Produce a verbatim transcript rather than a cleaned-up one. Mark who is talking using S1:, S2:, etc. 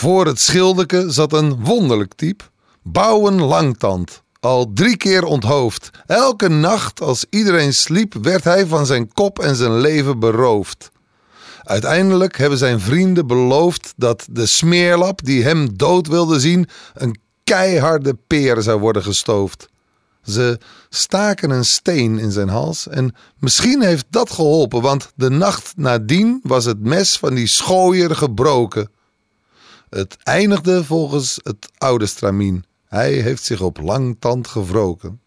S1: Voor het schildeke zat een wonderlijk type. Bouwen Langtand, al drie keer onthoofd. Elke nacht als iedereen sliep werd hij van zijn kop en zijn leven beroofd. Uiteindelijk hebben zijn vrienden beloofd dat de smeerlap die hem dood wilde zien een keiharde peer zou worden gestoofd. Ze staken een steen in zijn hals en misschien heeft dat geholpen, want de nacht nadien was het mes van die schooier gebroken. Het eindigde volgens het oude stramien. Hij heeft zich op Langtand gewroken.